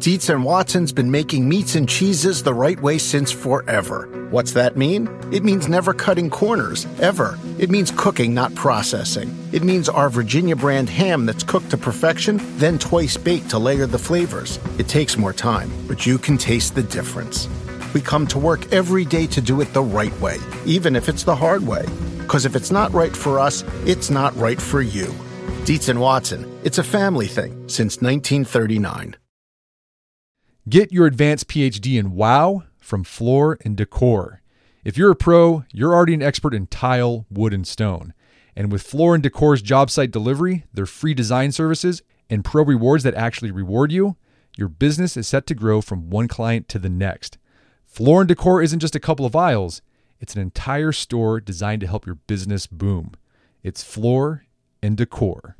Dietz and Watson's been making meats and cheeses the right way since forever. What's that mean? It means never cutting corners, ever. It means cooking, not processing. It means our Virginia brand ham that's cooked to perfection, then twice baked to layer the flavors. It takes more time, but you can taste the difference. We come to work every day to do it the right way, even if it's the hard way. Because if it's not right for us, it's not right for you. Dietz and Watson, it's a family thing since 1939. Get your advanced PhD in WOW from Floor & Decor. If you're a pro, you're already an expert in tile, wood, and stone. And with Floor & Decor's job site delivery, their free design services, and pro rewards that actually reward you, your business is set to grow from one client to the next. Floor & Decor isn't just a couple of aisles. It's an entire store designed to help your business boom. It's Floor & Decor.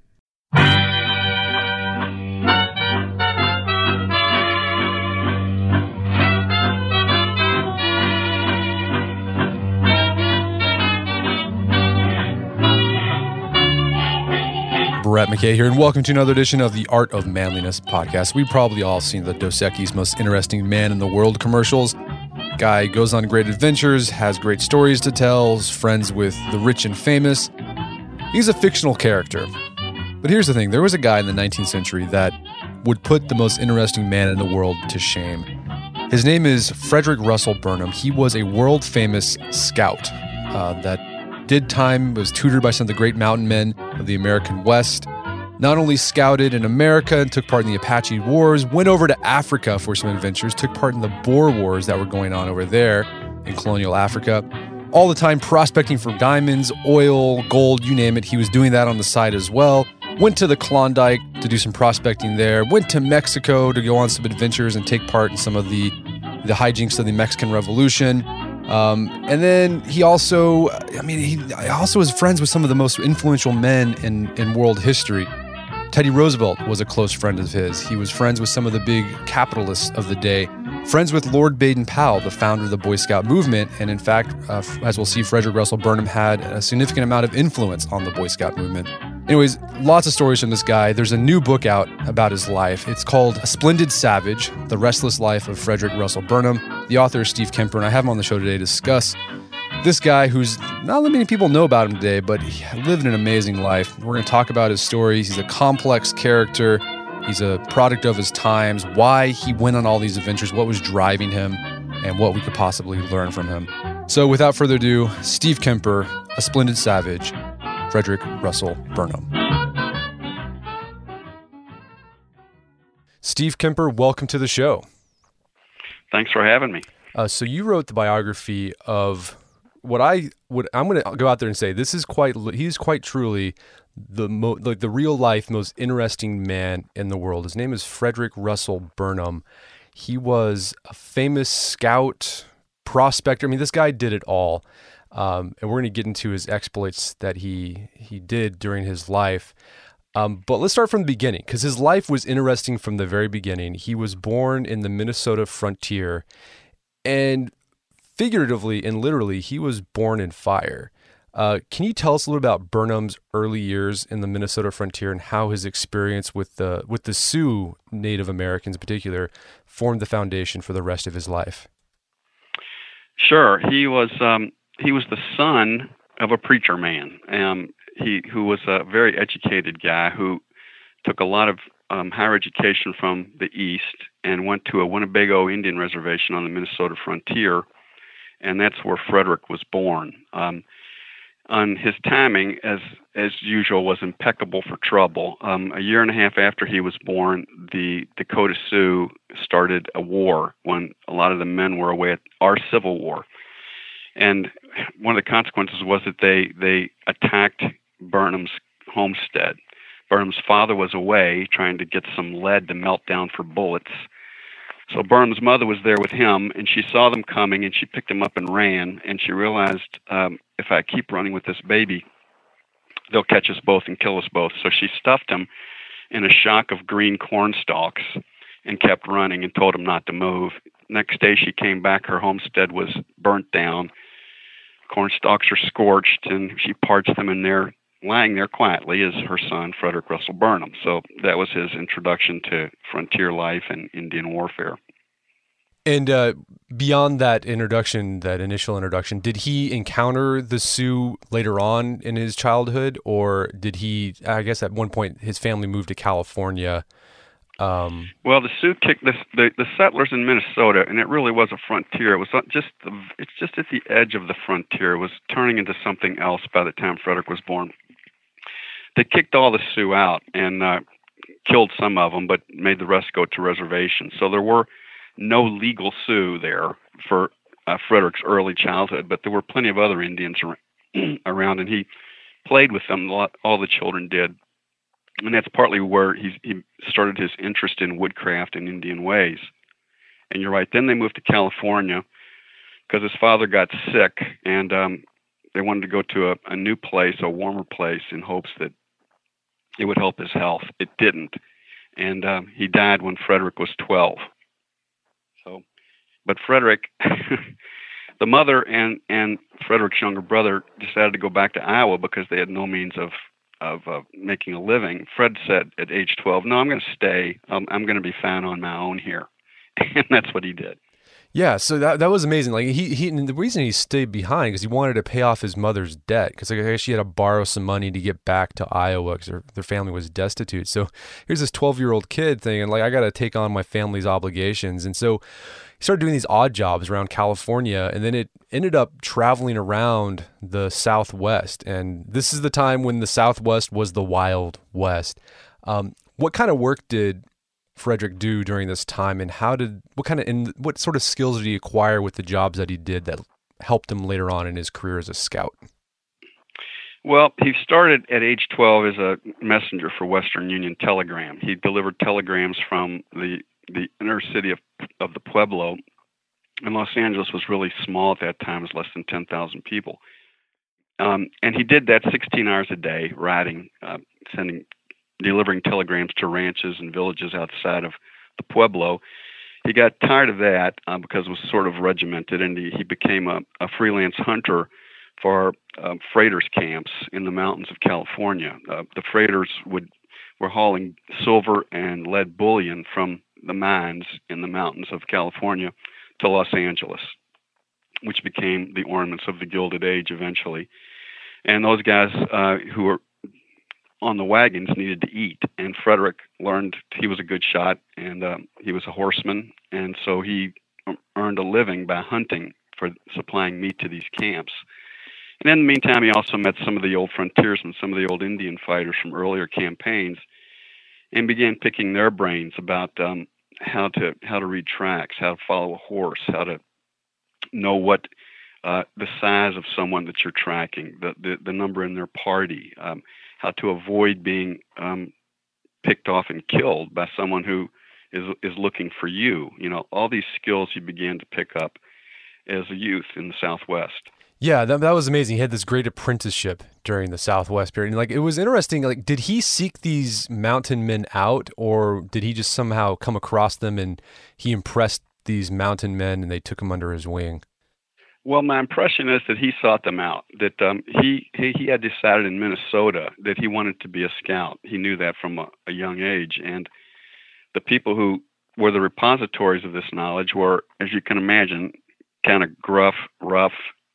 Brett McKay here, and welcome to another edition of the Art of Manliness podcast. We've probably all seen the Dos Equis Most Interesting Man in the World commercials. Guy goes on great adventures, has great stories to tell, is friends with the rich and famous. He's a fictional character. But here's the thing, there was a guy in the 19th century that would put the most interesting man in the world to shame. His name is Frederick Russell Burnham. He was a world-famous scout that did time, was tutored by some of the great mountain men of the American West, not only scouted in America and took part in the Apache Wars, went over to Africa for some adventures, took part in the Boer Wars that were going on over there in colonial Africa, all the time prospecting for diamonds, oil, gold, you name it. He was doing that on the side as well. Went to the Klondike to do some prospecting there, went to Mexico to go on some adventures and take part in some of the hijinks of the Mexican Revolution. And then he also was friends with some of the most influential men in world history. Teddy Roosevelt was a close friend of his. He was friends with some of the big capitalists of the day, friends with Lord Baden-Powell, the founder of the Boy Scout movement. And in fact, as we'll see, Frederick Russell Burnham had a significant amount of influence on the Boy Scout movement. Anyways, lots of stories from this guy. There's a new book out about his life. It's called A Splendid Savage, The Restless Life of Frederick Russell Burnham. The author is Steve Kemper, and I have him on the show today to discuss this guy who's not many people know about him today, but he lived an amazing life. We're going to talk about his stories. He's a complex character. He's a product of his times, why he went on all these adventures, what was driving him, and what we could possibly learn from him. So without further ado, Steve Kemper, A Splendid Savage, Frederick Russell Burnham. Steve Kemper, welcome to the show. Thanks for having me. So you wrote the biography of I'm going to go out there and say he's quite truly the real life most interesting man in the world. His name is Frederick Russell Burnham. He was a famous scout, prospector. I mean, this guy did it all. And we're going to get into his exploits that he did during his life. But let's start from the beginning, because his life was interesting from the very beginning. He was born in the Minnesota frontier, and figuratively and literally, he was born in fire. Can you tell us a little about Burnham's early years in the Minnesota frontier and how his experience with the Sioux Native Americans in particular formed the foundation for the rest of his life? Sure. He was the son of a preacher man. Who was a very educated guy who took a lot of higher education from the East and went to a Winnebago Indian reservation on the Minnesota frontier, and that's where Frederick was born. On his timing, as usual, was impeccable for trouble. A year and a half after he was born, the Dakota Sioux started a war when a lot of the men were away at our Civil War. And one of the consequences was that they attacked Burnham's homestead. Burnham's father was away trying to get some lead to melt down for bullets. So Burnham's mother was there with him, and she saw them coming, and she picked him up and ran, and she realized, if I keep running with this baby, they'll catch us both and kill us both. So she stuffed him in a shock of green corn stalks and kept running and told him not to move. Next day she came back, her homestead was burnt down. Corn stalks are scorched, and she parched them in their lying there quietly is her son, Frederick Russell Burnham. So that was his introduction to frontier life and Indian warfare. And beyond that introduction, that initial introduction, did he encounter the Sioux later on in his childhood, or did he, I guess at one point, his family moved to California? Well, the Sioux kicked the settlers in Minnesota, and it really was a frontier. It was it's just at the edge of the frontier. It was turning into something else by the time Frederick was born. They kicked all the Sioux out and killed some of them, but made the rest go to reservations. So there were no legal Sioux there for Frederick's early childhood, but there were plenty of other Indians around, and he played with them. All the children did, and that's partly where he started his interest in woodcraft and Indian ways. And you're right. Then they moved to California because his father got sick, and they wanted to go to a new place, a warmer place, in hopes that it would help his health. It didn't, and he died when Frederick was 12. So, but Frederick, the mother and Frederick's younger brother decided to go back to Iowa because they had no means of making a living. Fred said at age 12, "No, I'm going to stay. I'm going to be fine on my own here," and that's what he did. Yeah, so that was amazing. Like and the reason he stayed behind because he wanted to pay off his mother's debt because I guess she had to borrow some money to get back to Iowa because their family was destitute. So here's this 12-year-old kid thinking like I got to take on my family's obligations, and so he started doing these odd jobs around California, and then it ended up traveling around the Southwest. And this is the time when the Southwest was the Wild West. What kind of work did Frederick do during this time, and what sort of skills did he acquire with the jobs that he did that helped him later on in his career as a scout? Well, he started at age 12 as a messenger for Western Union Telegram. He delivered telegrams from the inner city of the Pueblo, and Los Angeles was really small at that time. It was less than 10,000 people. And he did that 16 hours a day, writing, delivering telegrams to ranches and villages outside of the Pueblo. He got tired of that because it was sort of regimented, and he became a freelance hunter for freighters camps in the mountains of California. The freighters were hauling silver and lead bullion from the mines in the mountains of California to Los Angeles, which became the ornaments of the Gilded Age eventually. And those guys who were on the wagons needed to eat, and Frederick learned he was a good shot, and he was a horseman, and so he earned a living by hunting for supplying meat to these camps. And in the meantime, he also met some of the old frontiersmen, some of the old Indian fighters from earlier campaigns, and began picking their brains about how to read tracks, how to follow a horse, how to know what the size of someone that you're tracking, the number in their party, how to avoid being picked off and killed by someone who is looking for you. You know, all these skills he began to pick up as a youth in the Southwest. Yeah, that was amazing. He had this great apprenticeship during the Southwest period. And like it was interesting, like did he seek these mountain men out, or did he just somehow come across them and he impressed these mountain men and they took him under his wing? Well, my impression is that he sought them out, that he had decided in Minnesota that he wanted to be a scout. He knew that from a young age. And the people who were the repositories of this knowledge were, as you can imagine, kind of gruff, rough,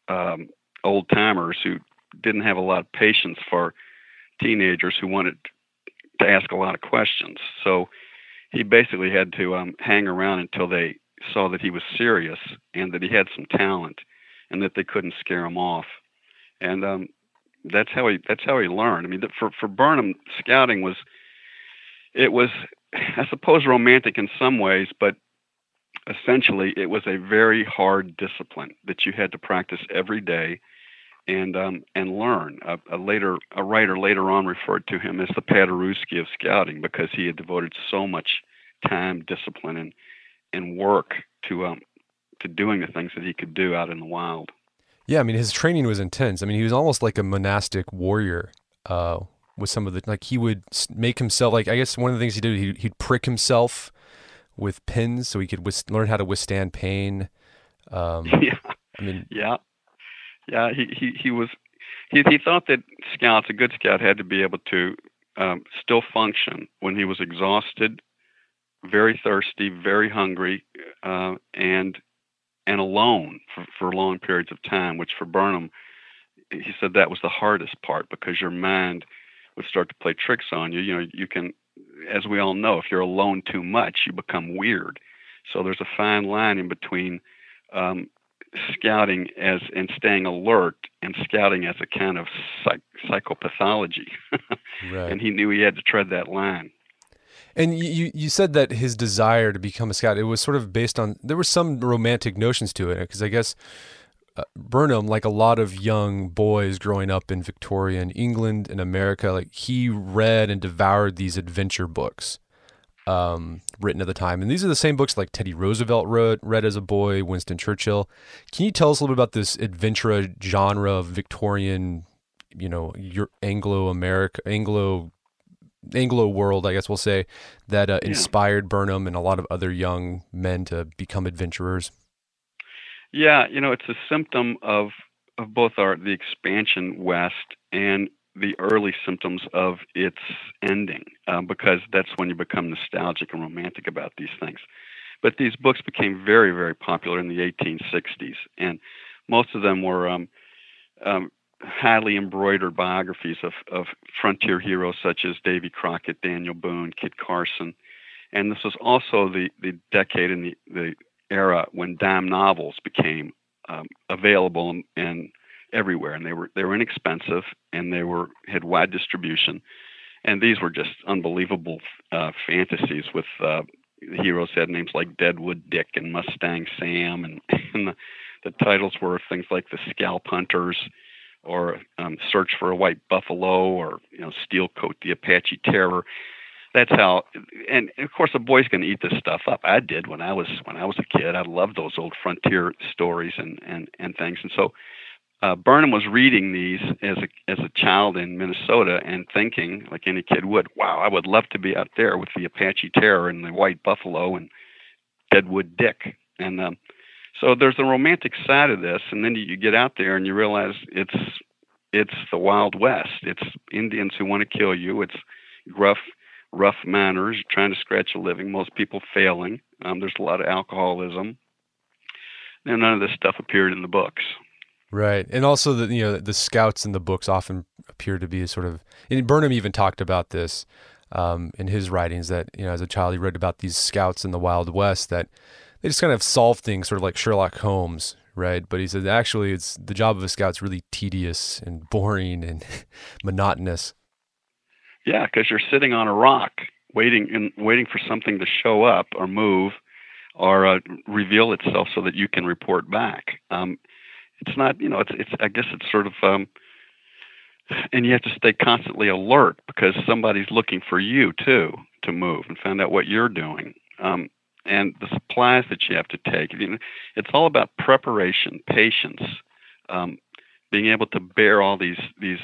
old-timers who didn't have a lot of patience for teenagers who wanted to ask a lot of questions. So he basically had to hang around until they saw that he was serious and that he had some talent, and that they couldn't scare him off. And that's how he learned. I mean, for Burnham, scouting was, I suppose, romantic in some ways, but essentially it was a very hard discipline that you had to practice every day and learn. A writer later on referred to him as the Paderewski of scouting because he had devoted so much time, discipline, and work to doing the things that he could do out in the wild. Yeah, I mean, his training was intense. I mean, he was almost like a monastic warrior with some of the, like he would make himself, like I guess one of the things he did, he'd prick himself with pins so he could learn how to withstand pain. Yeah. I mean, yeah. He he thought that scouts, a good scout, had to be able to still function when he was exhausted, very thirsty, very hungry, and alone for long periods of time. Which for Burnham, he said that was the hardest part, because your mind would start to play tricks on you. You know, you can, as we all know, if you're alone too much, you become weird. So there's a fine line in between scouting and staying alert, and scouting as a kind of psychopathology. Right. And he knew he had to tread that line. And you said that his desire to become a scout, it was sort of based on, there were some romantic notions to it, because I guess Burnham, like a lot of young boys growing up in Victorian England and America, like he read and devoured these adventure books written at the time. And these are the same books like Teddy Roosevelt read as a boy, Winston Churchill. Can you tell us a little bit about this adventure genre of Victorian, your Anglo world, I guess we'll say, that inspired Burnham and a lot of other young men to become adventurers? Yeah, it's a symptom of both the expansion west and the early symptoms of its ending, because that's when you become nostalgic and romantic about these things. But these books became very, very popular in the 1860s, and most of them were highly embroidered biographies of frontier heroes such as Davy Crockett, Daniel Boone, Kit Carson. And this was also the decade in the era when dime novels became available and everywhere, and they were inexpensive, and they had wide distribution, and these were just unbelievable fantasies with heroes had names like Deadwood Dick and Mustang Sam, and the titles were things like The Scalp Hunters, or Search for a White Buffalo, or Steel Coat the Apache Terror. That's how, and of course a boy's going to eat this stuff up. I did when I was a kid. I loved those old frontier stories and things. And so Burnham was reading these as a child in Minnesota and thinking, like any kid would, wow, I would love to be out there with the Apache Terror and the White Buffalo and Deadwood Dick. And so there's the romantic side of this, and then you get out there and you realize it's the Wild West. It's Indians who want to kill you. It's rough manners, trying to scratch a living, most people failing. There's a lot of alcoholism. And none of this stuff appeared in the books. Right. And also the scouts in the books often appear to be sort of, and Burnham even talked about this in his writings, that, as a child he read about these scouts in the Wild West, that they just kind of solve things sort of like Sherlock Holmes, right? But he said actually it's the job of a scout's really tedious and boring and monotonous. Yeah, because you're sitting on a rock waiting for something to show up or move or reveal itself so that you can report back. It's not, it's I guess it's sort of, and you have to stay constantly alert because somebody's looking for you too to move and find out what you're doing. And the supplies that you have to take. It's all about preparation, patience, being able to bear all these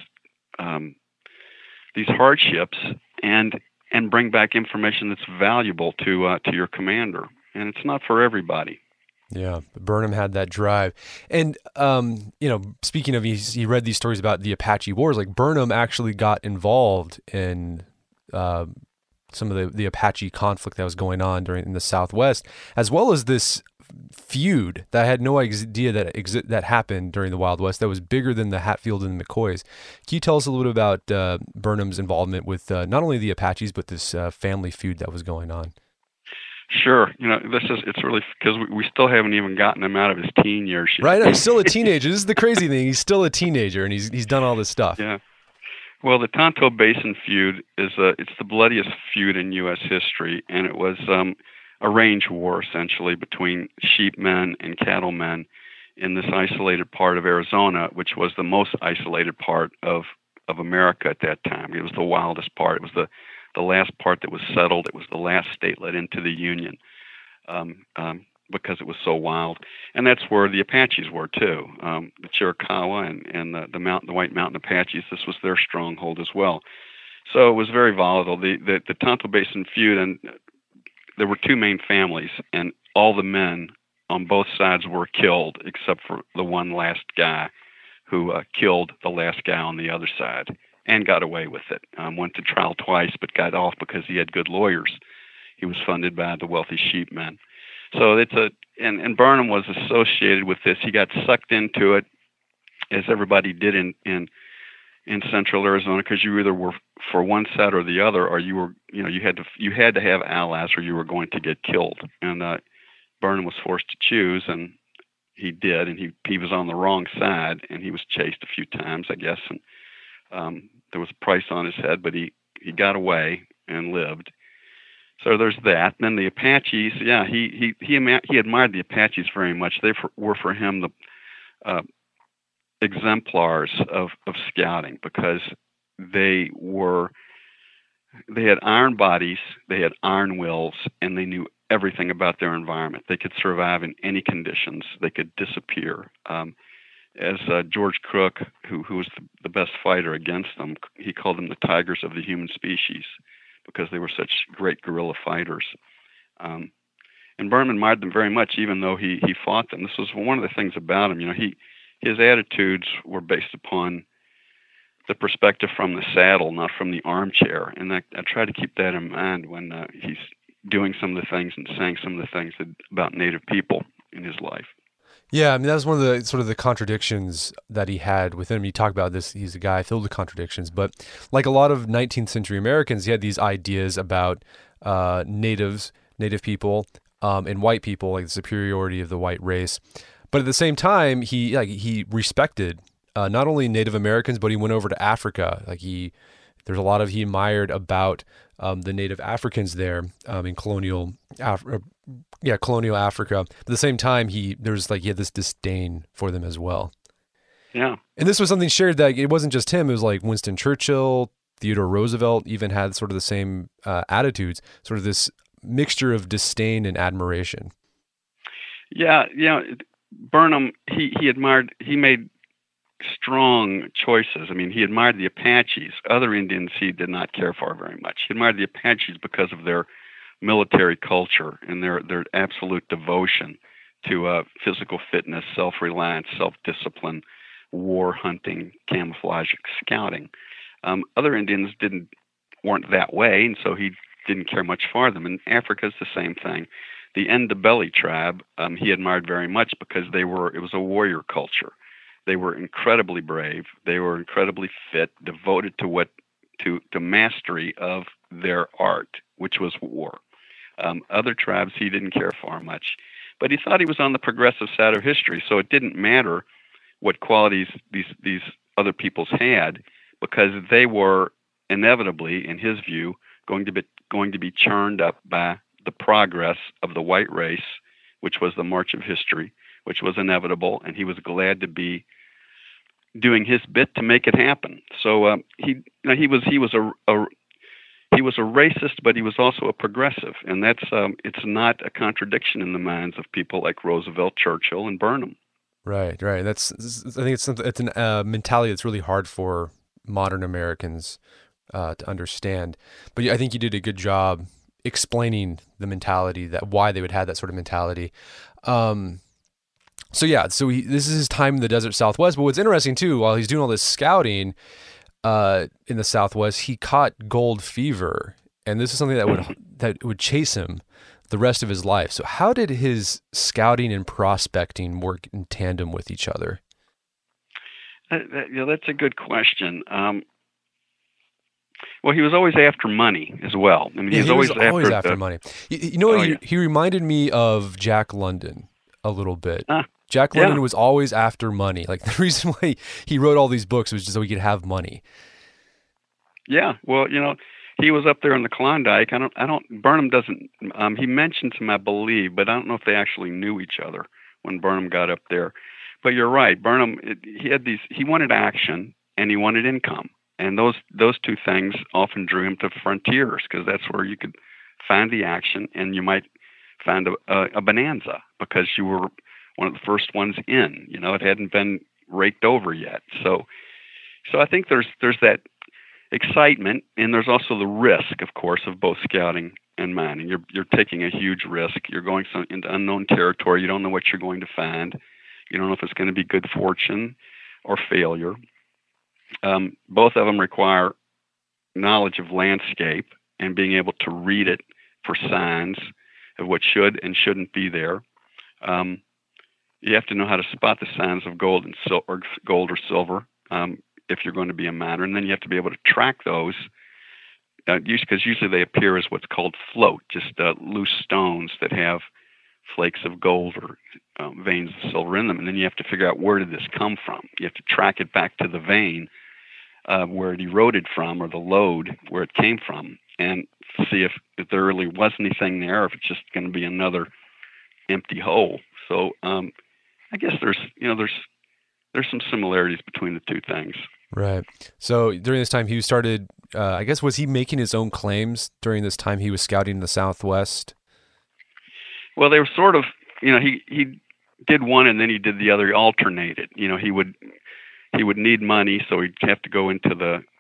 hardships and bring back information that's valuable to your commander. And it's not for everybody. Yeah, Burnham had that drive. And, speaking of, he read these stories about the Apache Wars. Like Burnham actually got involved in some of the Apache conflict that was going on in the Southwest, as well as this feud that I had no idea that happened during the Wild West that was bigger than the Hatfield and the McCoys. Can you tell us a little bit about Burnham's involvement with not only the Apaches, but this family feud that was going on? Sure. It's really because we still haven't even gotten him out of his teen years yet. Right. He's still a teenager. This is the crazy thing. He's still a teenager, and he's done all this stuff. Yeah. Well, the Tonto Basin feud it's the bloodiest feud in U.S. history, and it was a range war essentially between sheepmen and cattlemen in this isolated part of Arizona, which was the most isolated part of America at that time. It was the wildest part. It was the last part that was settled. It was the last state let into the Union because it was so wild. And that's where the Apaches were too. The Chiricahua and the White Mountain Apaches, this was their stronghold as well. So it was very volatile. The Tonto Basin feud, and there were two main families, and all the men on both sides were killed except for the one last guy who killed the last guy on the other side and got away with it. Went to trial twice, but got off because he had good lawyers. He was funded by the wealthy sheepmen. So and Burnham was associated with this. He got sucked into it, as everybody did in Central Arizona, because you either were for one side or the other, or you had to have allies, or you were going to get killed. And Burnham was forced to choose, and he did, and he was on the wrong side, and he was chased a few times, I guess, and there was a price on his head, but he got away and lived. So there's that. And then the Apaches, yeah, he admired the Apaches very much. They were for him the exemplars of scouting, because they had iron bodies, they had iron wills, and they knew everything about their environment. They could survive in any conditions. They could disappear. As George Crook, who was the best fighter against them, he called them the tigers of the human species, because they were such great guerrilla fighters. And Burnham admired them very much, even though he fought them. This was one of the things about him. His attitudes were based upon the perspective from the saddle, not from the armchair. And I try to keep that in mind when he's doing some of the things and saying some of the things about Native people in his life. Yeah, I mean, that was one of the sort of the contradictions that he had within him. You talk about this, he's a guy filled with contradictions, but like a lot of 19th century Americans, he had these ideas about Native people and white people, like the superiority of the white race. But at the same time, he respected not only Native Americans, but he went over to Africa. There's a lot he admired about the Native Africans there in colonial Africa. But at the same time, he had this disdain for them as well. Yeah. And this was something shared, that it wasn't just him. It was like Winston Churchill, Theodore Roosevelt even had sort of the same attitudes, sort of this mixture of disdain and admiration. Yeah. Burnham, he made strong choices. I mean, he admired the Apaches. Other Indians he did not care for very much. He admired the Apaches because of their military culture and their absolute devotion to physical fitness, self-reliance, self-discipline, war hunting, camouflage, scouting. Other Indians weren't that way, and so he didn't care much for them. And Africa's the same thing. The Ndebele tribe he admired very much because it was a warrior culture. They were incredibly brave. They were incredibly fit, devoted to mastery of their art, which was war. Other tribes he didn't care for much, but he thought he was on the progressive side of history, so it didn't matter what qualities these other peoples had, because they were inevitably, in his view, going to be churned up by the progress of the white race, which was the march of history, which was inevitable, and he was glad to be doing his bit to make it happen. So he was a racist, but he was also a progressive, and that's it's not a contradiction in the minds of people like Roosevelt, Churchill, and Burnham. Right. I think it's a mentality that's really hard for modern Americans to understand. But I think you did a good job explaining the mentality, that why they would have that sort of mentality. This is his time in the desert Southwest. But what's interesting too, while he's doing all this scouting in the Southwest, he caught gold fever, and this is something that would chase him the rest of his life. So how did his scouting and prospecting work in tandem with each other? That's a good question. Well, he was always after money as well. I mean, he was always after money. He reminded me of Jack London a little bit. Jack London was always after money. Like, the reason why he wrote all these books was just so he could have money. Yeah, well, he was up there in the Klondike. Burnham doesn't. He mentions him, I believe, but I don't know if they actually knew each other when Burnham got up there. But you're right, Burnham. He wanted action and he wanted income, and those two things often drew him to frontiers, because that's where you could find the action, and you might find a bonanza because you were one of the first ones in. It hadn't been raked over yet. So I think there's that excitement, and there's also the risk, of course, of both scouting and mining. You're taking a huge risk. You're going into unknown territory. You don't know what you're going to find. You don't know if it's going to be good fortune or failure. Both of them require knowledge of landscape and being able to read it for signs of what should and shouldn't be there. You have to know how to spot the signs of gold or silver if you're going to be a miner, and then you have to be able to track those because usually they appear as what's called float, just loose stones that have flakes of gold or veins of silver in them, and then you have to figure out where did this come from. You have to track it back to the vein where it eroded from, or the lode where it came from, and see if there really was anything there, or if it's just going to be another empty hole. So I guess there's some similarities between the two things. Right. So during this time, he started. I guess was he making his own claims during this time he was scouting the Southwest? Well, they were sort of. He did one and then he did the other. He alternated. He would need money, so he'd have to go into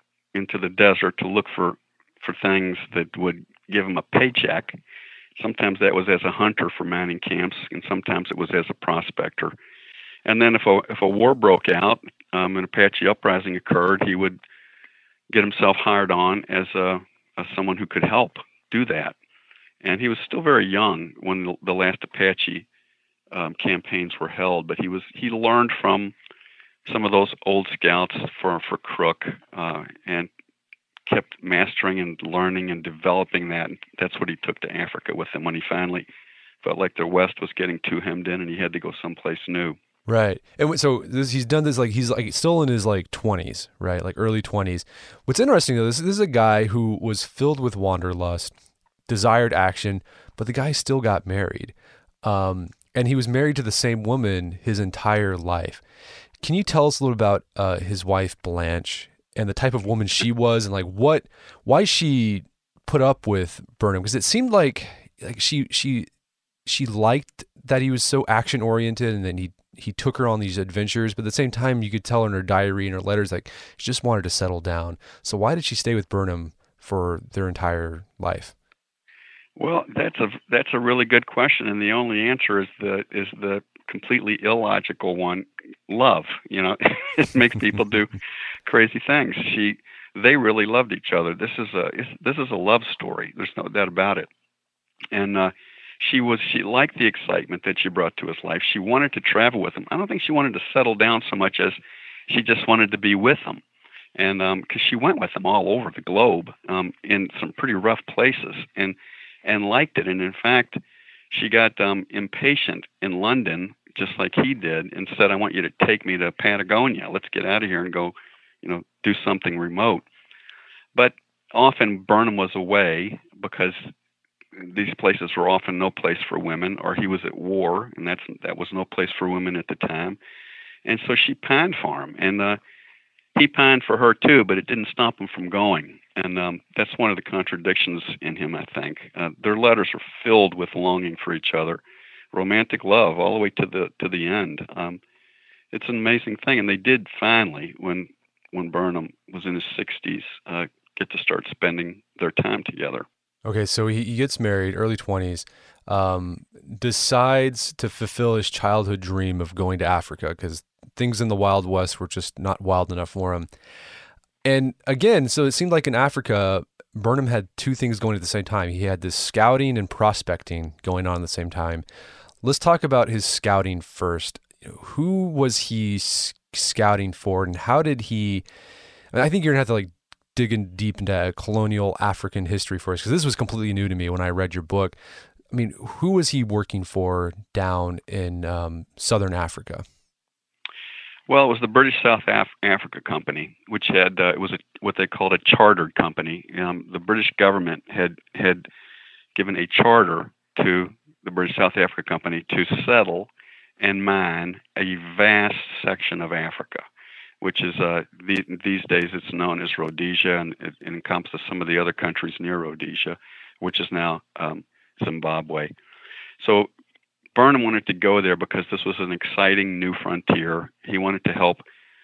the desert to look for things that would give him a paycheck. Sometimes that was as a hunter for mining camps, and sometimes it was as a prospector. And then if a war broke out, an Apache uprising occurred, he would get himself hired on as someone who could help do that. And he was still very young when the last Apache campaigns were held, but he learned from some of those old scouts for Crook and kept mastering and learning and developing that. And that's what he took to Africa with him when he finally felt like the West was getting too hemmed in and he had to go someplace new. Right. And so he's done this, he's still in his 20s, right? Like early 20s. What's interesting though, this is a guy who was filled with wanderlust, desired action, but the guy still got married. And he was married to the same woman his entire life. Can you tell us a little about his wife, Blanche, and the type of woman she was, and why she put up with Burnham? Because it seemed like she liked that he was so action oriented, and then he took her on these adventures. But at the same time, you could tell in her diary and her letters she just wanted to settle down. So why did she stay with Burnham for their entire life? Well, that's a really good question, and the only answer is the completely illogical one: love. It makes people do crazy things. They really loved each other. This is a love story. There's no doubt about it. And she liked the excitement that she brought to his life. She wanted to travel with him. I don't think she wanted to settle down so much as she just wanted to be with him. And because she went with him all over the globe in some pretty rough places and liked it. And in fact, she got impatient in London, just like he did, and said, "I want you to take me to Patagonia. Let's get out of here and go, do something remote." But often Burnham was away because these places were often no place for women, or he was at war, and that was no place for women at the time. And so she pined for him, and he pined for her too, but it didn't stop him from going. And that's one of the contradictions in him, I think. Their letters are filled with longing for each other, romantic love all the way to the end. It's an amazing thing, and they did finally, when Burnham was in his 60s, get to start spending their time together. Okay, so he gets married, early 20s, decides to fulfill his childhood dream of going to Africa because things in the Wild West were just not wild enough for him. And again, so it seemed like in Africa, Burnham had two things going at the same time. He had this scouting and prospecting going on at the same time. Let's talk about his scouting first. Who was he scouting for, and how did he? I think you're gonna have to dig in deep into colonial African history for us, because this was completely new to me when I read your book. I mean, who was he working for down in southern Africa? Well, it was the British South Africa Company, which had what they called a chartered company. The British government had given a charter to the British South Africa Company to settle and mine a vast section of Africa, which is these days it's known as Rhodesia, and it encompasses some of the other countries near Rhodesia, which is now Zimbabwe. So Burnham wanted to go there because this was an exciting new frontier. He wanted to help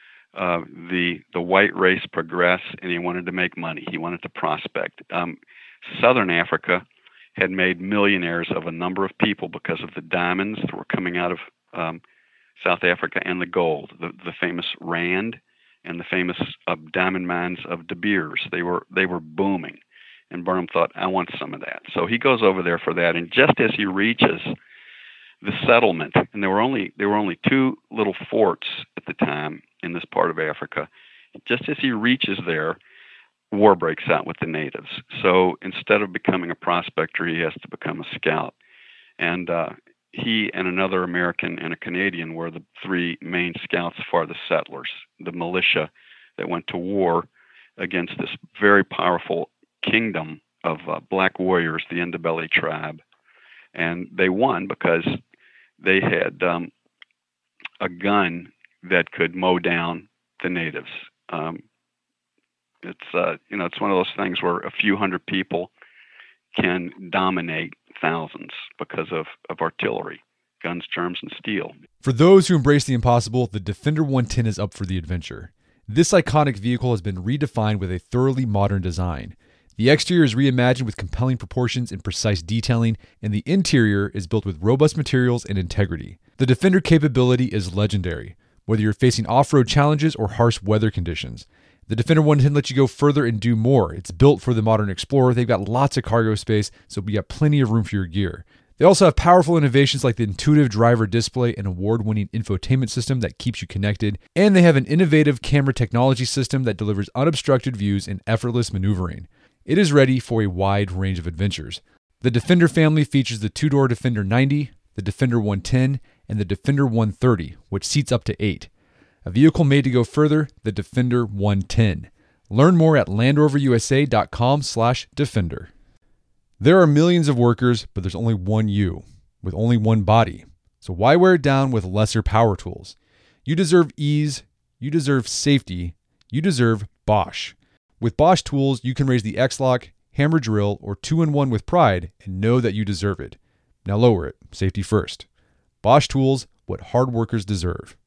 the white race progress, and he wanted to make money. He wanted to prospect. Southern Africa had made millionaires of a number of people because of the diamonds that were coming out of South Africa, and the gold, the famous Rand and the famous diamond mines of De Beers. They were booming, and Burnham thought, I want some of that. So he goes over there for that, and just as he reaches the settlement, and there were only two little forts at the time in this part of Africa. Just as he reaches there, war breaks out with the natives. So instead of becoming a prospector, he has to become a scout. And he and another American and a Canadian were the three main scouts for the settlers, the militia that went to war against this very powerful kingdom of black warriors, the Ndebele tribe. And they won because they had a gun that could mow down the natives. It's one of those things where a few hundred people can dominate thousands because of artillery, guns, germs, and steel. For those who embrace the impossible, the Defender 110 is up for the adventure. This iconic vehicle has been redefined with a thoroughly modern design. The exterior is reimagined with compelling proportions and precise detailing, and the interior is built with robust materials and integrity. The Defender capability is legendary, whether you're facing off-road challenges or harsh weather conditions. The Defender 110 lets you go further and do more. It's built for the modern explorer. They've got lots of cargo space, so you got plenty of room for your gear. They also have powerful innovations like the intuitive driver display and award-winning infotainment system that keeps you connected. And they have an innovative camera technology system that delivers unobstructed views and effortless maneuvering. It is ready for a wide range of adventures. The Defender family features the two-door Defender 90, the Defender 110, and the Defender 130, which seats up to 8. A vehicle made to go further, the Defender 110. Learn more at LandRoverUSA.com/Defender. There are millions of workers, but there's only one you, with only one body. So why wear it down with lesser power tools? You deserve ease, you deserve safety, you deserve Bosch. With Bosch tools, you can raise the X-Lock, hammer drill, or 2-in-1 with pride and know that you deserve it. Now lower it, safety first. Bosch tools, what hard workers deserve.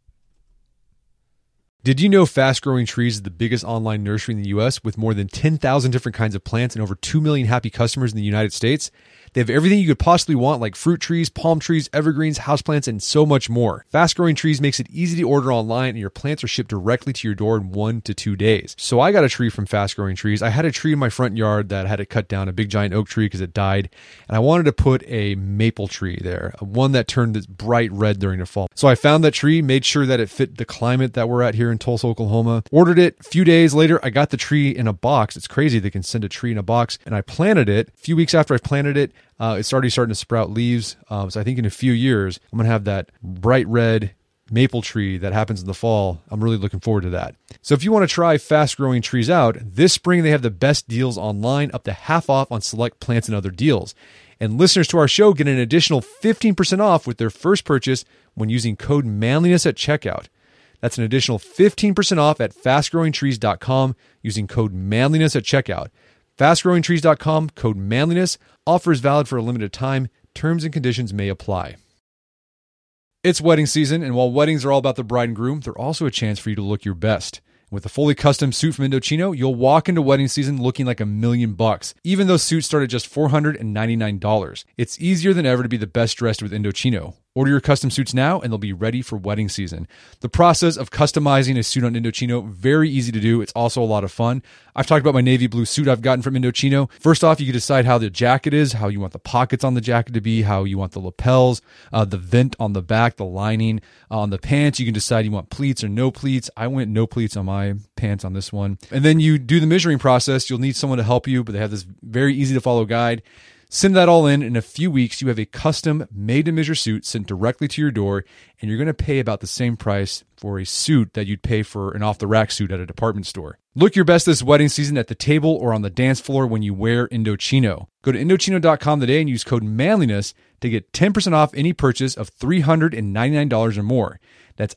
Did you know Fast Growing Trees is the biggest online nursery in the U.S. with more than 10,000 different kinds of plants and over 2 million happy customers in the United States? They have everything you could possibly want, like fruit trees, palm trees, evergreens, houseplants, and so much more. Fast Growing Trees makes it easy to order online, and your plants are shipped directly to your door in 1 to 2 days. So I got a tree from Fast Growing Trees. I had a tree in my front yard that I had to cut down, a big giant oak tree because it died, and I wanted to put a maple tree there, one that turned this bright red during the fall. So I found that tree, made sure that it fit the climate that we're at here in Tulsa, Oklahoma, ordered it. A few days later, I got the tree in a box. It's crazy they can send a tree in a box, and I planted it. A few weeks after I planted it, it's already starting to sprout leaves. So I think in a few years, I'm going to have that bright red maple tree that happens in the fall. I'm really looking forward to that. So if you want to try Fast Growing Trees out, this spring they have the best deals online, up to half off on select plants and other deals. And listeners to our show get an additional 15% off with their first purchase when using code manliness at checkout. That's an additional 15% off at fastgrowingtrees.com using code manliness at checkout. Fastgrowingtrees.com, code manliness. Offer is valid for a limited time. Terms and conditions may apply. It's wedding season, and while weddings are all about the bride and groom, they're also a chance for you to look your best. With a fully custom suit from Indochino, you'll walk into wedding season looking like $1,000,000, even though suits start at just $499. It's easier than ever to be the best dressed with Indochino. Order your custom suits now, and they'll be ready for wedding season. The process of customizing a suit on Indochino, very easy to do. It's also a lot of fun. I've talked about my navy blue suit I've gotten from Indochino. First off, you can decide how the jacket is, how you want the pockets on the jacket to be, how you want the lapels, the vent on the back, the lining. On the pants, you can decide you want pleats or no pleats. I went no pleats on my pants on this one. And then you do the measuring process. You'll need someone to help you, but they have this very easy to follow guide. Send that all in a few weeks, you have a custom made-to-measure suit sent directly to your door, and you're going to pay about the same price for a suit that you'd pay for an off-the-rack suit at a department store. Look your best this wedding season at the table or on the dance floor when you wear Indochino. Go to Indochino.com today and use code manliness to get 10% off any purchase of $399 or more. That's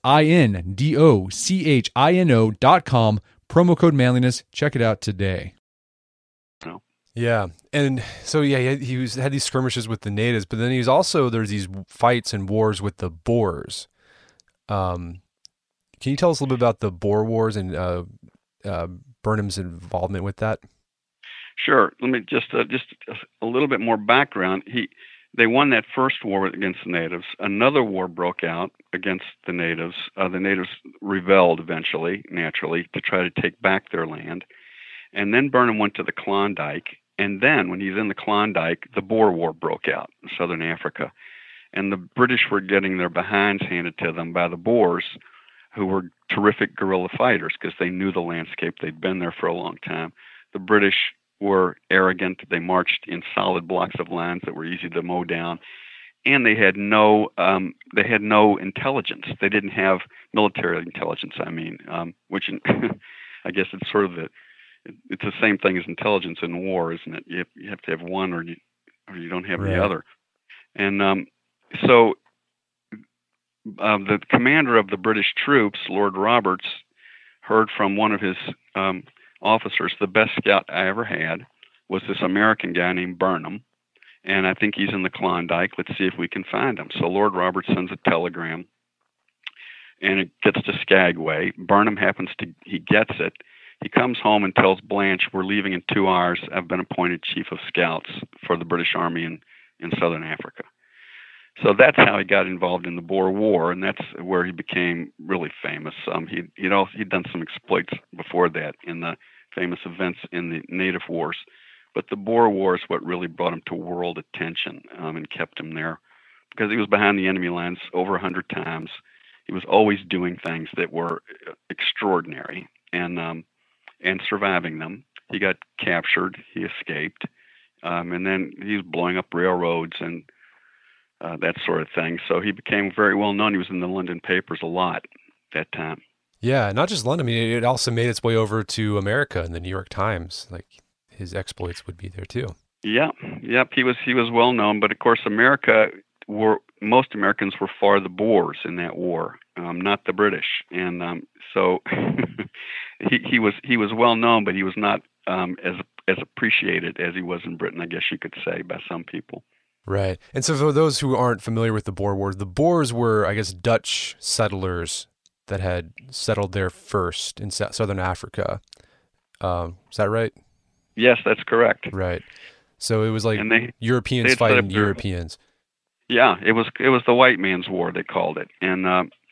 INDOCHINO.com, promo code manliness. Check it out today. Yeah. And so, yeah, he had these skirmishes with the natives, but then there's these fights and wars with the Boers. Can you tell us a little bit about the Boer Wars and Burnham's involvement with that? Sure. Let me just a little bit more background. They won that first war against the natives. Another war broke out against the natives. The natives rebelled eventually, naturally, to try to take back their land. And then Burnham went to the Klondike. And then, when he's in the Klondike, the Boer War broke out in southern Africa. And the British were getting their behinds handed to them by the Boers, who were terrific guerrilla fighters because they knew the landscape. They'd been there for a long time. The British were arrogant. They marched in solid blocks of lines that were easy to mow down, and they had no intelligence. They didn't have military intelligence. Which I guess it's sort of it's the same thing as intelligence in war, isn't it? You have to have one, or you don't have the other. And so the commander of the British troops, Lord Roberts, heard from one of his officers, the best scout I ever had was this American guy named Burnham, and I think he's in the Klondike. Let's see if we can find him. So Lord Roberts sends a telegram, and it gets to Skagway. Burnham he gets it. He comes home and tells Blanche, we're leaving in 2 hours. I've been appointed Chief of Scouts for the British Army in Southern Africa. So that's how he got involved in the Boer War, and that's where he became really famous. He'd done some exploits before that in the famous events in the Native Wars, but the Boer War is what really brought him to world attention and kept him there, because he was behind the enemy lines over 100 times. He was always doing things that were extraordinary and surviving them. He got captured, he escaped, and then he was blowing up railroads and that sort of thing. So he became very well known. He was in the London papers a lot at that time. Yeah, not just London. I mean, it also made its way over to America in the New York Times. Like, his exploits would be there too. Yep. He was well known, but of course, most Americans were for the Boers in that war, not the British, and so he was well known, but he was not as appreciated as he was in Britain, I guess you could say, by some people. Right. And so for those who aren't familiar with the Boer War, the Boers were, I guess, Dutch settlers that had settled there first in southern Africa. Is that right? Yes, that's correct. Right. So it was like Europeans fighting Europeans. Yeah, it was the white man's war, they called it. And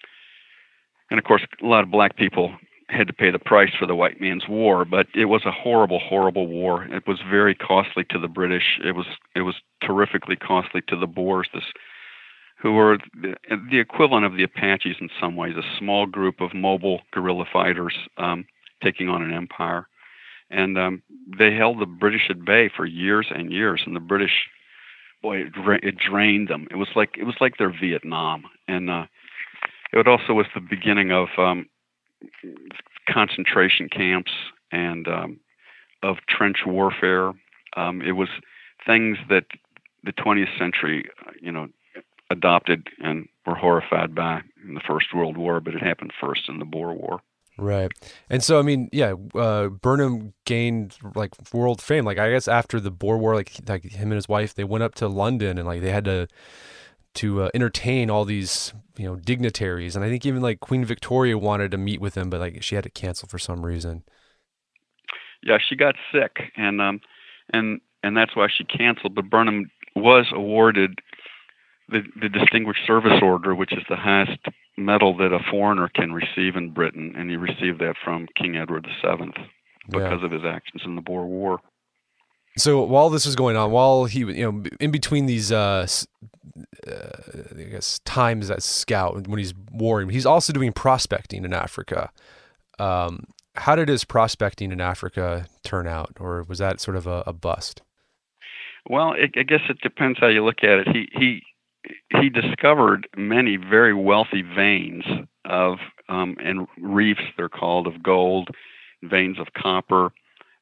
of course, a lot of black people had to pay the price for the white man's war, but it was a horrible, horrible war. It was very costly to the British. It was terrifically costly to the Boers, who were the equivalent of the Apaches in some ways, a small group of mobile guerrilla fighters taking on an empire. And they held the British at bay for years and years, and the British, boy, it drained them. It was like their Vietnam, and it also was the beginning of concentration camps and of trench warfare. It was things that the 20th century, adopted and were horrified by in the First World War, but it happened first in the Boer War. Right. And so, I mean, Burnham gained like world fame. Like, I guess after the Boer War, like him and his wife, they went up to London and like they had to entertain all these, dignitaries. And I think even like Queen Victoria wanted to meet with him, but like she had to cancel for some reason. Yeah, she got sick, and that's why she canceled. But Burnham was awarded the Distinguished Service Order, which is the highest medal that a foreigner can receive in Britain, and he received that from King Edward VII because of his actions in the Boer War. So while this was going on, while he, in between these, I guess, times as scout when he's warring, he's also doing prospecting in Africa. How did his prospecting in Africa turn out, or was that sort of a bust? Well, I guess it depends how you look at it. He discovered many very wealthy veins and reefs, they're called, of gold, veins of copper,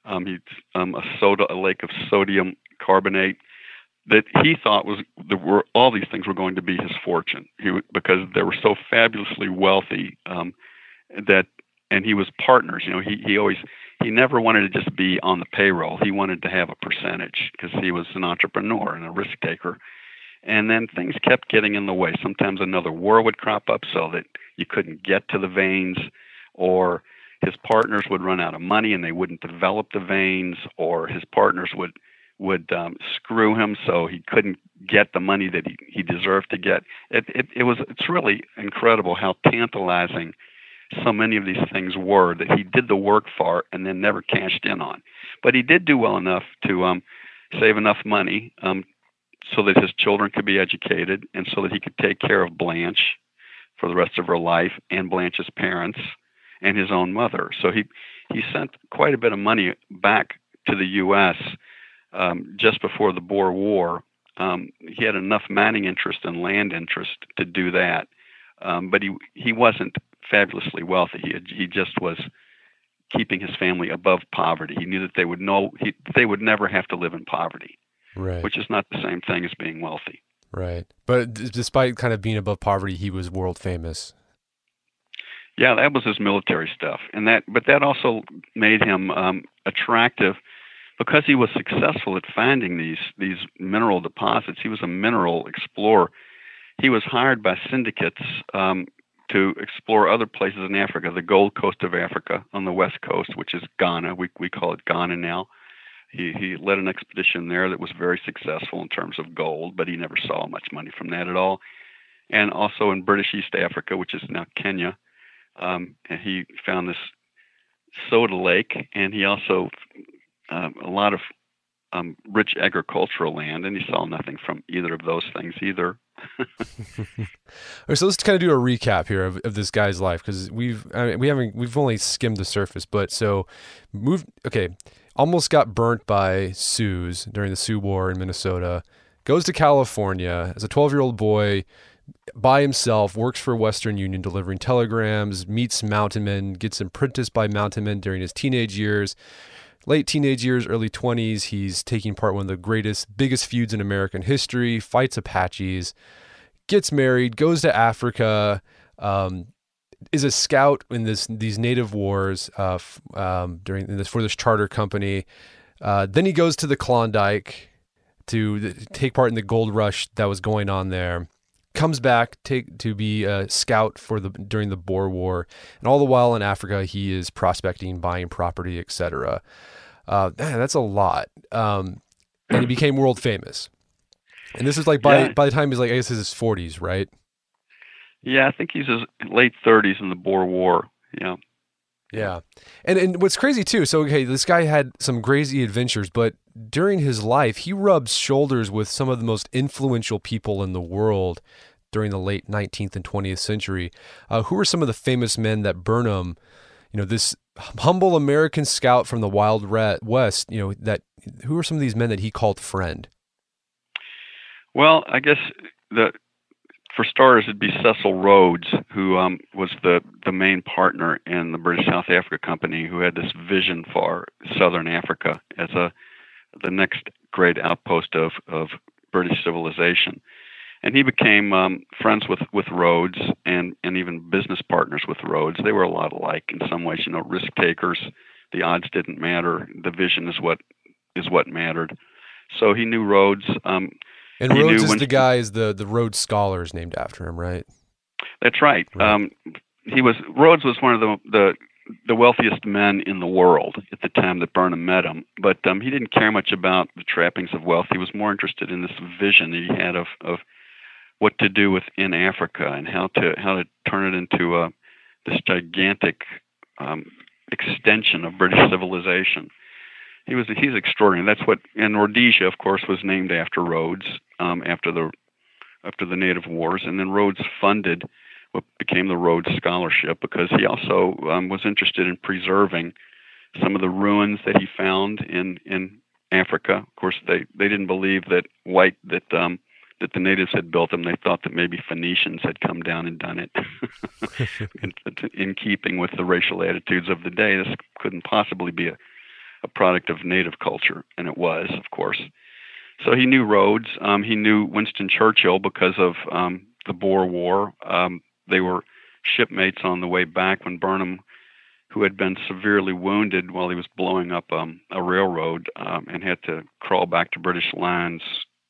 a lake of sodium carbonate that he thought all these things were going to be his fortune. Because they were so fabulously wealthy and he was partners. He never wanted to just be on the payroll. He wanted to have a percentage because he was an entrepreneur and a risk taker. And then things kept getting in the way. Sometimes another war would crop up so that you couldn't get to the veins, or his partners would run out of money and they wouldn't develop the veins, or his partners would would screw him so he couldn't get the money that he deserved to get. It's really incredible how tantalizing so many of these things were that he did the work for and then never cashed in on. But he did do well enough to save enough money so that his children could be educated and so that he could take care of Blanche for the rest of her life and Blanche's parents and his own mother. So he sent quite a bit of money back to the U.S. Just before the Boer War. He had enough mining interest and land interest to do that, but he wasn't fabulously wealthy. He just was keeping his family above poverty. He knew that they would never have to live in poverty, right? Which is not the same thing as being wealthy. Right. But despite kind of being above poverty, he was world famous. Yeah, that was his military stuff, but that also made him attractive because he was successful at finding these mineral deposits. He was a mineral explorer. He was hired by syndicates to explore other places in Africa, the Gold Coast of Africa on the west coast, which is Ghana. We call it Ghana now. He led an expedition there that was very successful in terms of gold, but he never saw much money from that at all. And also in British East Africa, which is now Kenya, and he found this soda lake, and he also a lot of rich agricultural land, and he saw nothing from either of those things either. So let's kind of do a recap here of this guy's life, because we've only skimmed the surface. But so almost got burnt by Sioux during the Sioux War in Minnesota. Goes to California as a 12-year-old boy by himself, works for Western Union delivering telegrams, meets mountain men, gets apprenticed by mountain men during his teenage years. Late teenage years, early 20s, he's taking part in one of the biggest feuds in American history, fights Apaches, gets married, goes to Africa, is a scout in these native wars for this charter company. Then he goes to the Klondike to take part in the gold rush that was going on there. Comes back to be a scout during the Boer War, and all the while in Africa he is prospecting, buying property, etc. That's a lot, and he became world famous. And this is like by the time he's like, I guess his 40s, right? Yeah, I think he's his late 30s in the Boer War. Yeah. Yeah. And what's crazy too, so this guy had some crazy adventures, but during his life, he rubs shoulders with some of the most influential people in the world during the late 19th and 20th century. Who were some of the famous men that Burnham, this humble American scout from the Wild West, who were some of these men that he called friend? Well, I guess for starters, it'd be Cecil Rhodes, who was the main partner in the British South Africa Company, who had this vision for Southern Africa as the next great outpost of British civilization. And he became friends with Rhodes and even business partners with Rhodes. They were a lot alike in some ways, risk takers. The odds didn't matter. The vision is what mattered. So he knew Rhodes. And Rhodes is the Rhodes Scholars named after him, right? That's right. Rhodes was one of the wealthiest men in the world at the time that Burnham met him, but he didn't care much about the trappings of wealth. He was more interested in this vision that he had of what to do within Africa and how to turn it into this gigantic extension of British civilization. He's extraordinary. And Rhodesia, of course, was named after Rhodes after the native wars, and then Rhodes funded what became the Rhodes Scholarship because he also was interested in preserving some of the ruins that he found in Africa. Of course, they didn't believe that the natives had built them. They thought that maybe Phoenicians had come down and done it. in keeping with the racial attitudes of the day, this couldn't possibly be a product of native culture, and it was, of course. So he knew Rhodes. He knew Winston Churchill because of the Boer War. They were shipmates on the way back when Burnham, who had been severely wounded while he was blowing up a railroad and had to crawl back to British lines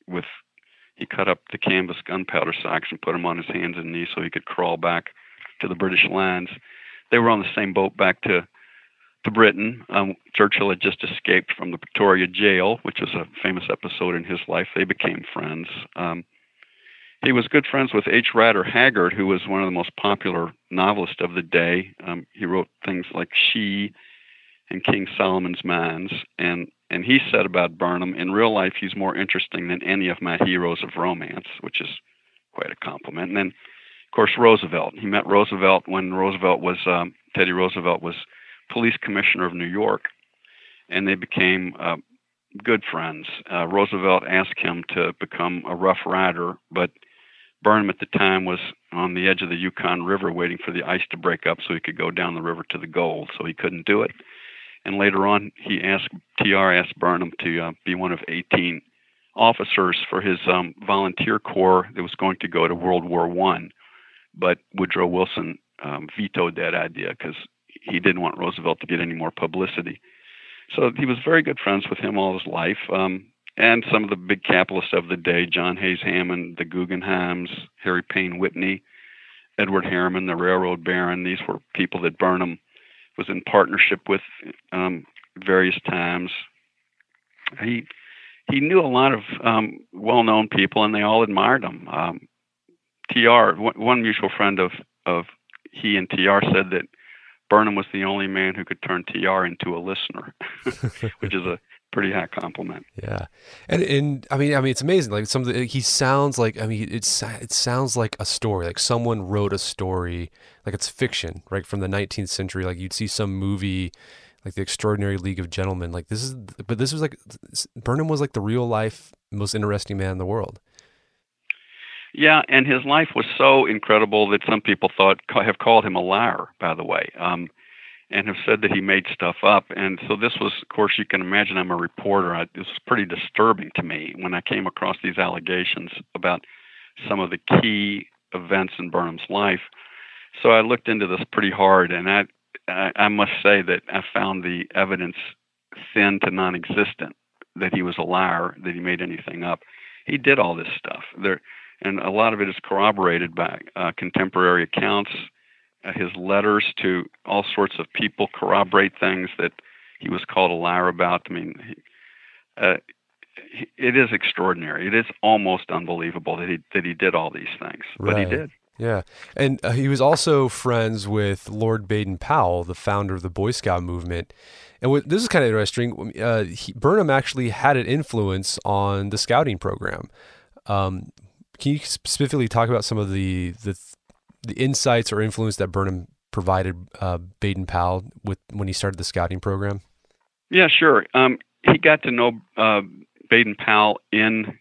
he cut up the canvas gunpowder sacks and put them on his hands and knees so he could crawl back to the British lines. They were on the same boat back to to Britain. Churchill had just escaped from the Pretoria jail, which was a famous episode in his life. They became friends. He was good friends with H. Rider Haggard, who was one of the most popular novelists of the day. He wrote things like She and King Solomon's Mines, and he said about Burnham, in real life, he's more interesting than any of my heroes of romance, which is quite a compliment. And then, of course, Roosevelt. He met Roosevelt when Teddy Roosevelt was police commissioner of New York, and they became good friends. Roosevelt asked him to become a Rough Rider, but Burnham at the time was on the edge of the Yukon River waiting for the ice to break up so he could go down the river to the gold, so he couldn't do it. And later on, TR asked Burnham to be one of 18 officers for his volunteer corps that was going to go to World War I. But Woodrow Wilson vetoed that idea because he didn't want Roosevelt to get any more publicity. So he was very good friends with him all his life. And some of the big capitalists of the day, John Hayes Hammond, the Guggenheims, Harry Payne Whitney, Edward Harriman, the railroad baron, these were people that Burnham was in partnership with various times. He knew a lot of well-known people, and they all admired him. One mutual friend of he and TR said that Burnham was the only man who could turn TR into a listener, which is a pretty high compliment. Yeah, and I mean, it's amazing. Like he sounds like, it sounds like a story. Like someone wrote a story, like it's fiction, right, from the 19th century. Like you'd see some movie, like The Extraordinary League of Gentlemen. Like this was like Burnham was like the real life most interesting man in the world. Yeah, and his life was so incredible that some people have called him a liar, by the way, and have said that he made stuff up. And so this was, of course, you can imagine I'm a reporter. This was pretty disturbing to me when I came across these allegations about some of the key events in Burnham's life. So I looked into this pretty hard, and I must say that I found the evidence thin to non-existent that he was a liar, that he made anything up. He did all this stuff. And a lot of it is corroborated by contemporary accounts. His letters to all sorts of people corroborate things that he was called a liar about. I mean, it is extraordinary. It is almost unbelievable that he did all these things, but he did. Yeah, and he was also friends with Lord Baden-Powell, the founder of the Boy Scout movement. And this is kind of interesting. Burnham actually had an influence on the scouting program. Can you specifically talk about some of the insights or influence that Burnham provided Baden-Powell with when he started the scouting program? Yeah, sure. He got to know Baden-Powell in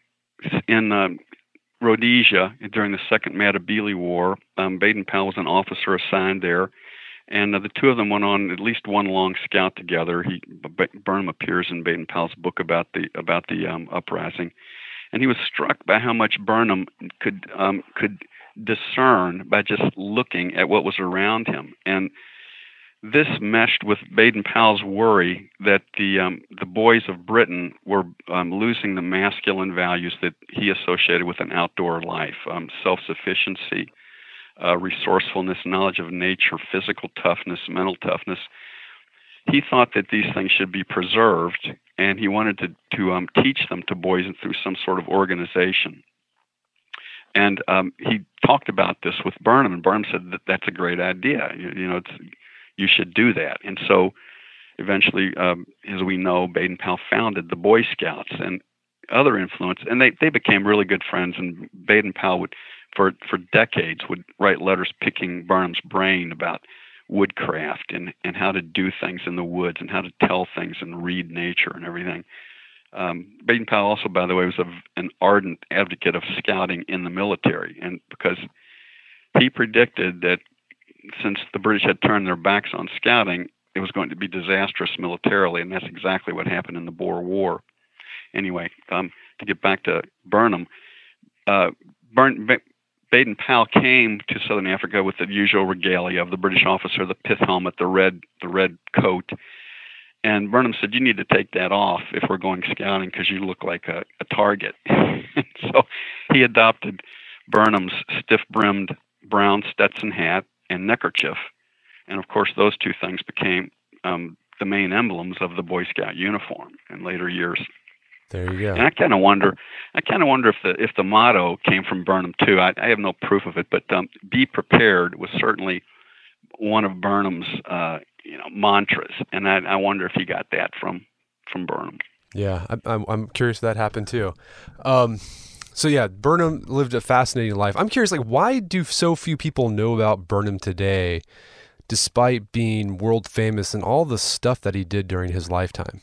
Rhodesia during the Second Matabele War. Baden-Powell was an officer assigned there, and the two of them went on at least one long scout together. Burnham appears in Baden-Powell's book about the uprising. And he was struck by how much Burnham could discern by just looking at what was around him. And this meshed with Baden-Powell's worry that the boys of Britain were losing the masculine values that he associated with an outdoor life, self-sufficiency, resourcefulness, knowledge of nature, physical toughness, mental toughness. He thought that these things should be preserved, and he wanted to teach them to boys through some sort of organization. And he talked about this with Burnham, and Burnham said that's a great idea. You should do that. And so eventually, as we know, Baden-Powell founded the Boy Scouts and other influence, and they became really good friends. And Baden-Powell would, for decades, would write letters picking Burnham's brain about woodcraft and how to do things in the woods and how to tell things and read nature and everything. Baden-Powell also, by the way, was an ardent advocate of scouting in the military, and because he predicted that since the British had turned their backs on scouting, it was going to be disastrous militarily, and that's exactly what happened in the Boer War. Anyway, to get back to Burnham, Baden-Powell came to Southern Africa with the usual regalia of the British officer, the pith helmet, the red coat. And Burnham said, "You need to take that off if we're going scouting because you look like a target." So he adopted Burnham's stiff-brimmed brown Stetson hat and neckerchief. And of course, those two things became the main emblems of the Boy Scout uniform in later years. There you go. And I kind of wonder if the motto came from Burnham too. I have no proof of it, but "Be prepared" was certainly one of Burnham's mantras, and I wonder if he got that from Burnham. Yeah, I'm curious if that happened too. So yeah, Burnham lived a fascinating life. I'm curious, like, why do so few people know about Burnham today, despite being world famous and all the stuff that he did during his lifetime?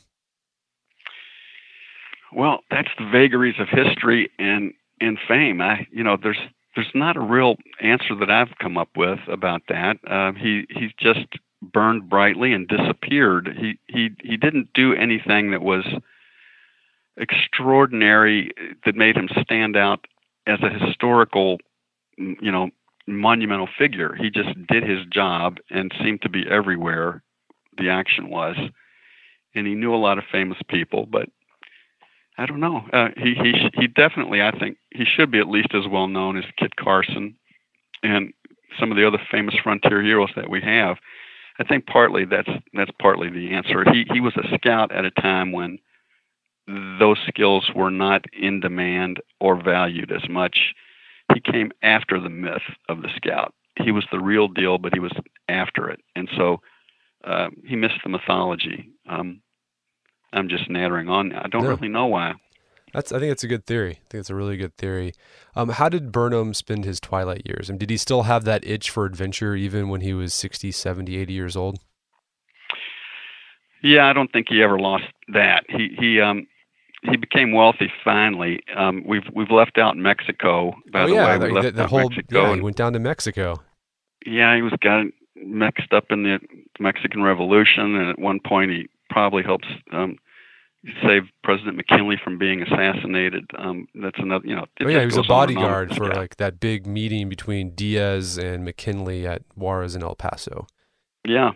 Well, that's the vagaries of history and fame. There's not a real answer that I've come up with about that. He just burned brightly and disappeared. He didn't do anything that was extraordinary that made him stand out as a historical, monumental figure. He just did his job and seemed to be everywhere the action was. And he knew a lot of famous people, but I don't know. He definitely, I think, he should be at least as well known as Kit Carson and some of the other famous frontier heroes that we have. I think partly that's partly the answer. He was a scout at a time when those skills were not in demand or valued as much. He came after the myth of the scout. He was the real deal, but he was after it, and so he missed the mythology. I'm just nattering on now. I don't really know why. I think it's a good theory. I think it's a really good theory. How did Burnham spend his twilight years? And did he still have that itch for adventure even when he was 60, 70, 80 years old? Yeah, I don't think he ever lost that. He became wealthy finally. We've left out Mexico, by the way. We left out Mexico. Yeah, he went down to Mexico. Yeah, he got mixed up in the Mexican Revolution, and at one point he probably helps save President McKinley from being assassinated. That's another, he was a bodyguard for like that big meeting between Diaz and McKinley at Juarez in El Paso. Yeah.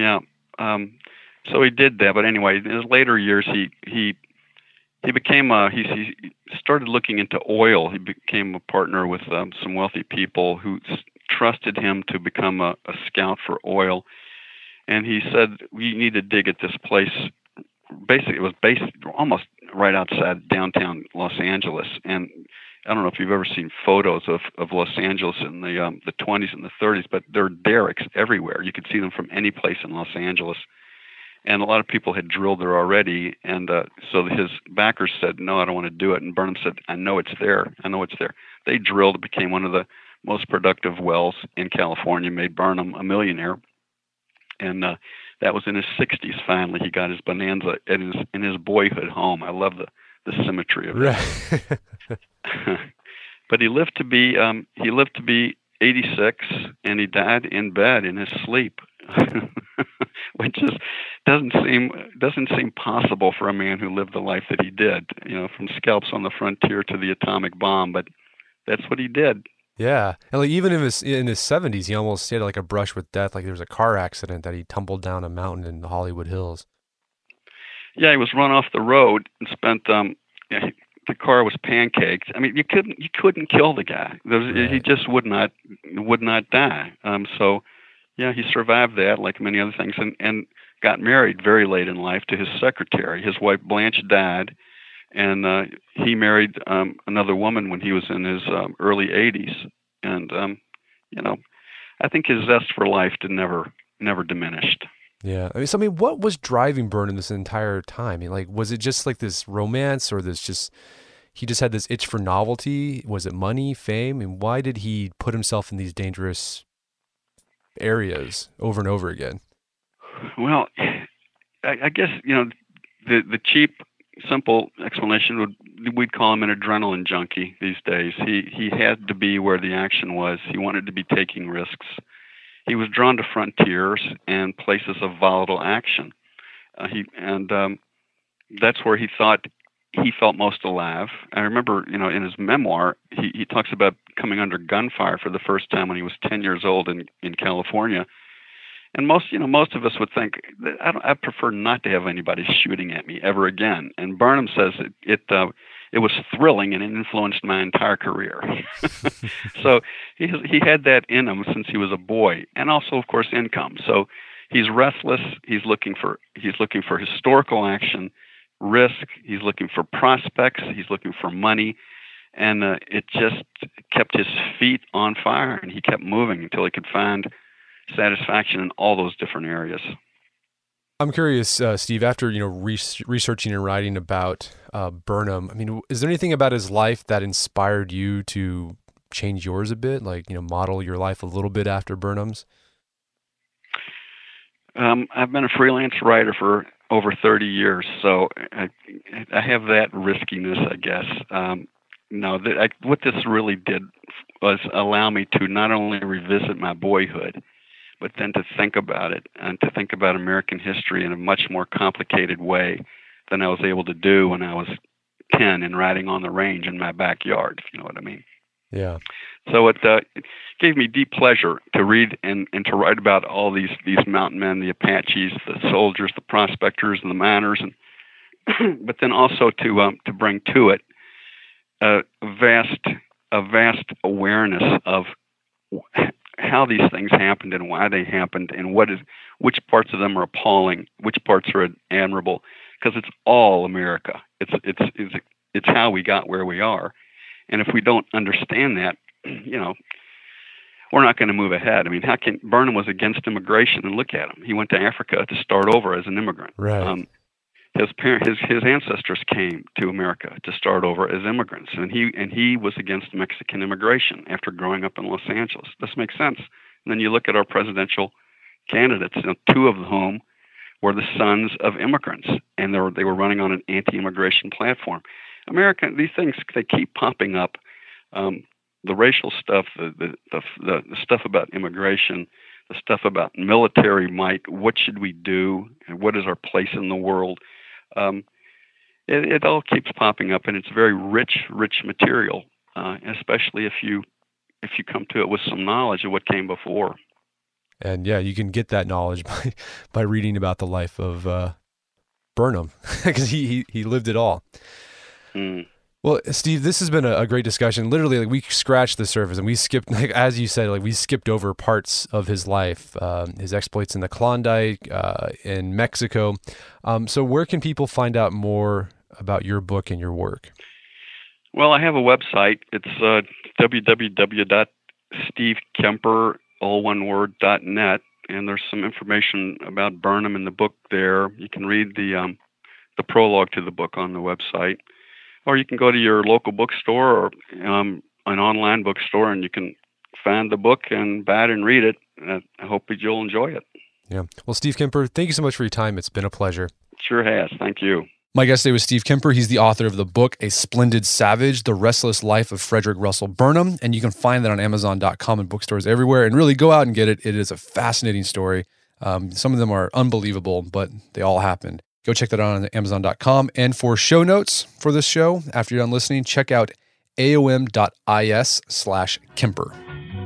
So he did that, but anyway, in his later years, he became he started looking into oil. He became a partner with some wealthy people who trusted him to become a scout for oil. And he said, "We need to dig at this place." Basically, it was based almost right outside downtown Los Angeles. And I don't know if you've ever seen photos of Los Angeles in the 20s and the 30s, but there are derricks everywhere. You could see them from any place in Los Angeles. And a lot of people had drilled there already. And so his backers said, "No, I don't want to do it." And Burnham said, "I know it's there. I know it's there." They drilled. It became one of the most productive wells in California, made Burnham a millionaire. And that was in his 60s. Finally, he got his bonanza in his boyhood home. I love the symmetry of that. Right. But he lived to be 86, and he died in bed in his sleep, which doesn't seem possible for a man who lived the life that he did. From scalps on the frontier to the atomic bomb. But that's what he did. Yeah, and like even in his 70s, he almost had like a brush with death. Like there was a car accident that he tumbled down a mountain in the Hollywood Hills. Yeah, he was run off the road and spent. The car was pancaked. I mean, you couldn't kill the guy. Right. He just would not die. So, yeah, he survived that, like many other things, and got married very late in life to his secretary. His wife Blanche died. And he married another woman when he was in his early 80s. And, I think his zest for life never diminished. Yeah. I mean, what was driving Burnham this entire time? I mean, like, was it just like this romance or he just had this itch for novelty? Was it money, fame? And why did he put himself in these dangerous areas over and over again? Well, I guess, the cheap, simple explanation we'd call him an adrenaline junkie these days. He had to be where the action was. He wanted to be taking risks. He was drawn to frontiers and places of volatile action. That's where he thought he felt most alive. I remember, in his memoir, he talks about coming under gunfire for the first time when he was 10 years old in California. And most of us would think, I prefer not to have anybody shooting at me ever again. And Burnham says it was thrilling and it influenced my entire career. So he had that in him since he was a boy, and also, of course, income. So He's restless. He's looking for historical action, risk. He's looking for prospects. He's looking for money, and it just kept his feet on fire, and he kept moving until he could find satisfaction in all those different areas. I'm curious, Steve, after researching and writing about Burnham, I mean, is there anything about his life that inspired you to change yours a bit, like model your life a little bit after Burnham's? I've been a freelance writer for over 30 years, so I have that riskiness, I guess. What this really did was allow me to not only revisit my boyhood, but then to think about it and to think about American history in a much more complicated way than I was able to do when I was 10 and riding on the range in my backyard, if you know what I mean. Yeah. So it gave me deep pleasure to read and to write about all these mountain men, the Apaches, the soldiers, the prospectors, and the miners, and but then also to bring to it a vast awareness of how these things happened and why they happened, and which parts of them are appalling, which parts are admirable, because it's all America. It's how we got where we are, and if we don't understand that, we're not going to move ahead. I mean, Burnham was against immigration, and look at him. He went to Africa to start over as an immigrant. Right. His ancestors came to America to start over as immigrants, and he was against Mexican immigration after growing up in Los Angeles. This makes sense. And then you look at our presidential candidates, two of whom were the sons of immigrants, and they were running on an anti-immigration platform. America, these things, they keep popping up. The racial stuff, the stuff about immigration, the stuff about military might, what should we do, and what is our place in the world? It all keeps popping up, and it's very rich material, especially if you come to it with some knowledge of what came before. And yeah, you can get that knowledge by reading about the life of Burnham, because he lived it all. Mm. Well, Steve, this has been a great discussion. Literally, we scratched the surface, and we skipped, as you said, we skipped over parts of his life, his exploits in the Klondike, in Mexico. So where can people find out more about your book and your work? Well, I have a website. It's www.stevekemper.net, and there's some information about Burnham in the book there. You can read the prologue to the book on the website. Or you can go to your local bookstore or an online bookstore, and you can find the book and buy it and read it. I hope that you'll enjoy it. Yeah. Well, Steve Kemper, thank you so much for your time. It's been a pleasure. Sure has. Thank you. My guest today was Steve Kemper. He's the author of the book, A Splendid Savage, The Restless Life of Frederick Russell Burnham. And you can find that on Amazon.com and bookstores everywhere. And really go out and get it. It is a fascinating story. Some of them are unbelievable, but they all happened. Go check that out on Amazon.com. And for show notes for this show, after you're done listening, check out aom.is/Kemper.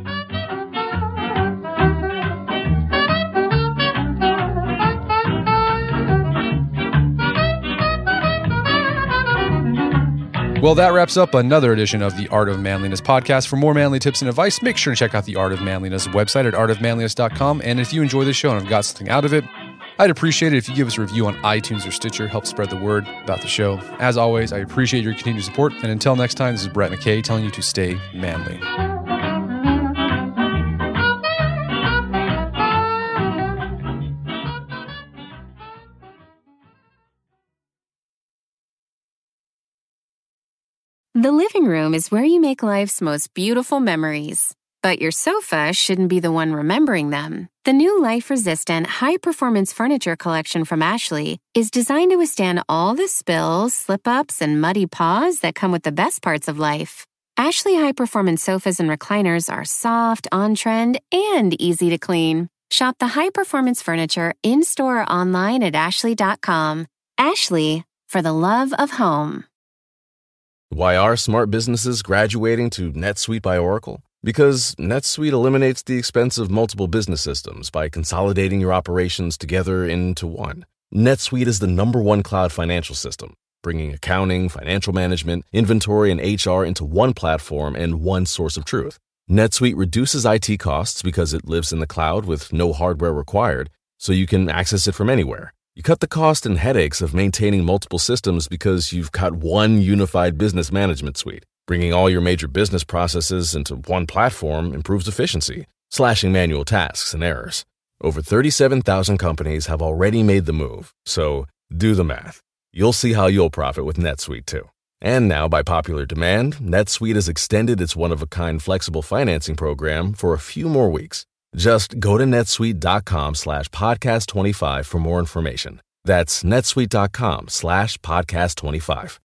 Well, that wraps up another edition of the Art of Manliness podcast. For more manly tips and advice, make sure to check out the Art of Manliness website at artofmanliness.com. And if you enjoy the show and have got something out of it, I'd appreciate it if you give us a review on iTunes or Stitcher. Help spread the word about the show. As always, I appreciate your continued support. And until next time, this is Brett McKay telling you to stay manly. The living room is where you make life's most beautiful memories. But your sofa shouldn't be the one remembering them. The new life-resistant, high-performance furniture collection from Ashley is designed to withstand all the spills, slip-ups, and muddy paws that come with the best parts of life. Ashley high-performance sofas and recliners are soft, on-trend, and easy to clean. Shop the high-performance furniture in-store or online at ashley.com. Ashley, for the love of home. Why are smart businesses graduating to NetSuite by Oracle? Because NetSuite eliminates the expense of multiple business systems by consolidating your operations together into one. NetSuite is the #1 cloud financial system, bringing accounting, financial management, inventory, and HR into one platform and one source of truth. NetSuite reduces IT costs because it lives in the cloud with no hardware required, so you can access it from anywhere. You cut the cost and headaches of maintaining multiple systems because you've got one unified business management suite. Bringing all your major business processes into one platform improves efficiency, slashing manual tasks and errors. Over 37,000 companies have already made the move, so do the math. You'll see how you'll profit with NetSuite too. And now, by popular demand, NetSuite has extended its one-of-a-kind flexible financing program for a few more weeks. Just go to netsuite.com/podcast25 for more information. That's netsuite.com/podcast25.